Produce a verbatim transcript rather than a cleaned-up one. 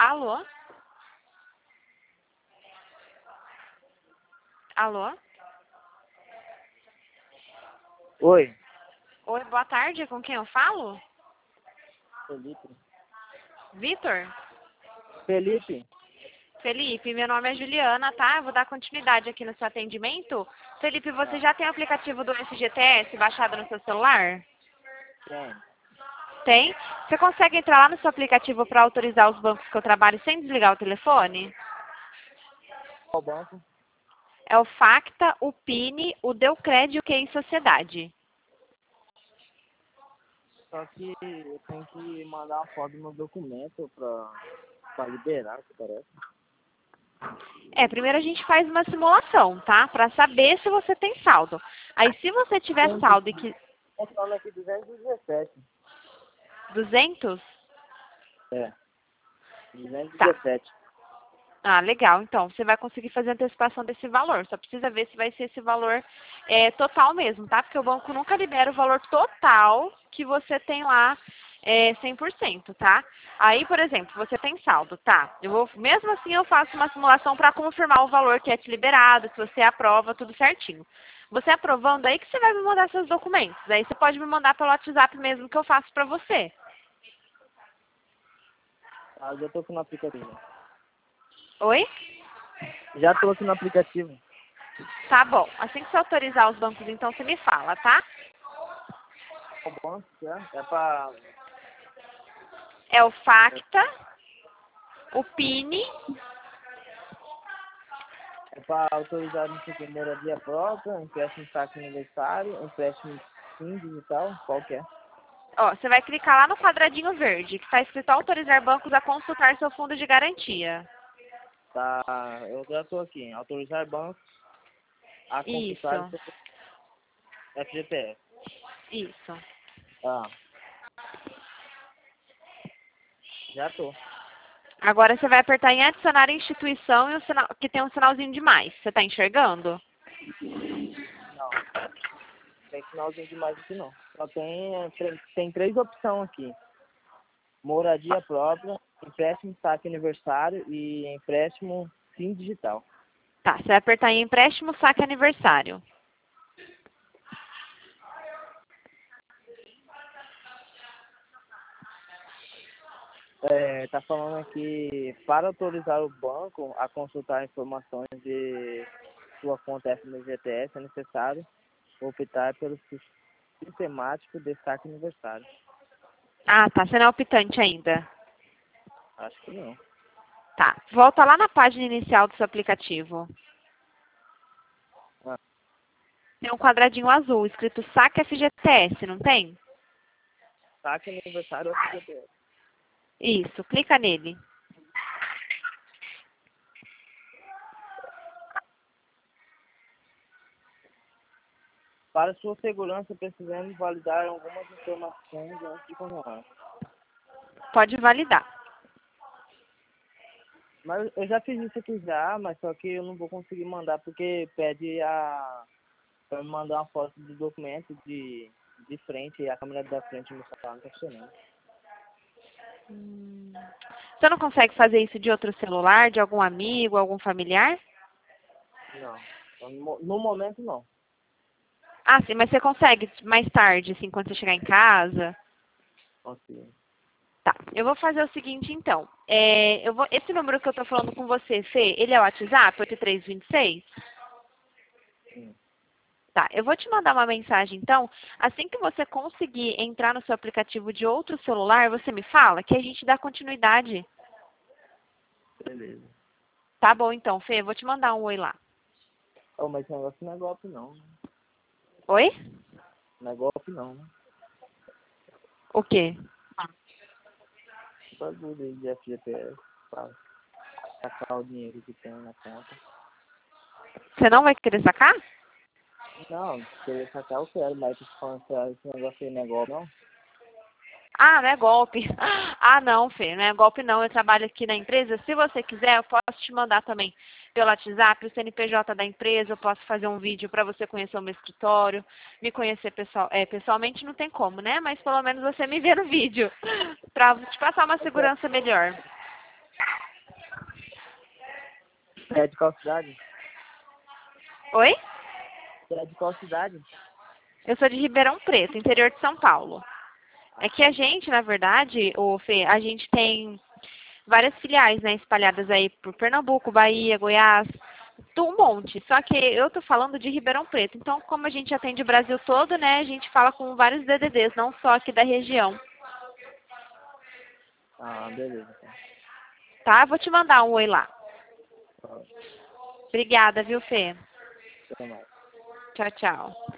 Alô? Alô? Oi, Oi, boa tarde. Com quem eu falo? Felipe. Vitor? Felipe? Felipe, meu nome é Juliana, tá? Eu vou dar continuidade aqui no seu atendimento. Felipe, você já tem o aplicativo do F G T S baixado no seu celular? Quem? Tem? Você consegue entrar lá no seu aplicativo para autorizar os bancos que eu trabalho sem desligar o telefone? Qual banco? É o Facta, o Pini, o Deucred e o Q I Sociedade. Só que eu tenho que mandar uma foto do meu documento pra, pra liberar, que parece. É, primeiro a gente faz uma simulação, tá? Para saber se você tem saldo. Aí se você tiver saldo e que... Tá falando aqui duzentos e dezessete. duzentos? É, duzentos e Tá. dezessete. Ah, legal. Então, você vai conseguir fazer a antecipação desse valor. Só precisa ver se vai ser esse valor é, total mesmo, tá? Porque o banco nunca libera o valor total que você tem lá é, cem por cento, tá? Aí, por exemplo, você tem saldo, tá? Eu vou, mesmo assim, eu faço uma simulação para confirmar o valor que é te liberado, se você aprova, tudo certinho. Você aprovando, aí que você vai me mandar seus documentos. Aí você pode me mandar pelo WhatsApp mesmo que eu faço para você. Ah, já tô aqui no aplicativo. Oi? Já tô aqui no aplicativo. Tá bom. Assim que você autorizar os bancos, então você me fala, tá? Qual banco que é? É pra... É o Facta, o Pini, É pra autorizar não sei o que, moradia própria, empréstimo saque aniversário, empréstimo sim digital, qual que é? ó, você vai clicar lá no quadradinho verde, que está escrito autorizar bancos a consultar seu fundo de garantia. Tá, eu já tô aqui. Autorizar bancos a consultar o Isso, seu F G T S. isso. Ah, já tô. Agora você vai apertar em adicionar instituição e o sinal, que tem um sinalzinho de mais. Você está enxergando? Não, tem finalzinho demais aqui não. Só tem, é, tre- tem três opções aqui. Moradia própria, empréstimo saque aniversário e empréstimo sim digital. Tá, você vai apertar em empréstimo, saque aniversário. É, tá falando aqui, para autorizar o banco a consultar informações de sua conta F G T S, é necessário optar pelo sis- sistemático de saque aniversário. Ah, tá, você não é optante ainda. Acho que não. Tá, volta lá na página inicial do seu aplicativo. Ah, Tem um quadradinho azul escrito saque F G T S, não tem? saque aniversário F G T S. Isso, clica nele. Para sua segurança, precisamos validar algumas informações antes de continuar. Pode validar. Mas eu já fiz isso aqui já, mas só que eu não vou conseguir mandar porque pede a para me mandar uma foto do documento de, de frente e a câmera da frente no celular não tá funcionando. Hum. Você não consegue fazer isso de outro celular, de algum amigo, algum familiar? Não. Então, No, mo- no momento não. Ah, sim, mas você consegue mais tarde, assim, quando você chegar em casa? Consigo. Tá, eu vou fazer o seguinte, então. É, eu vou, esse número que eu tô falando com você, Fê, ele é o WhatsApp, oito três dois seis? Sim. Tá, eu vou te mandar uma mensagem, então. Assim que você conseguir entrar no seu aplicativo de outro celular, você me fala que a gente dá continuidade. Beleza. Tá bom, então, Fê, eu vou te mandar um oi lá. Oh, mas esse negócio não é golpe não. Né? Oi? Não é golpe não, né? O quê? Bagulho aí de F G T S. Pra sacar o dinheiro que tem na conta. Você não vai querer sacar? Não, se querer sacar eu quero, mas tô falando que esse negócio aí não é golpe não. Ah, não é golpe. Ah, não, Fê, não é golpe não. Eu trabalho aqui na empresa. Se você quiser, eu posso te mandar também pelo WhatsApp o C N P J da empresa. Eu posso fazer um vídeo para você conhecer o meu escritório, me conhecer pessoal, é, pessoalmente não tem como, né? Mas pelo menos você me vê no vídeo para te passar uma Eu quero, segurança melhor. Você é de qual cidade? Oi? Você é de qual cidade? Eu sou de Ribeirão Preto, interior de São Paulo. É que a gente, na verdade, ô Fê, a gente tem várias filiais, né, espalhadas aí por Pernambuco, Bahia, Goiás, tu- um monte. Só que eu tô falando de Ribeirão Preto. Então, como a gente atende o Brasil todo, né, a gente fala com vários D D Ds, não só aqui da região. Ah, beleza. Então. Tá? Vou te mandar um oi lá. Tá. Obrigada, viu, Fê? Até mais. Tchau, tchau.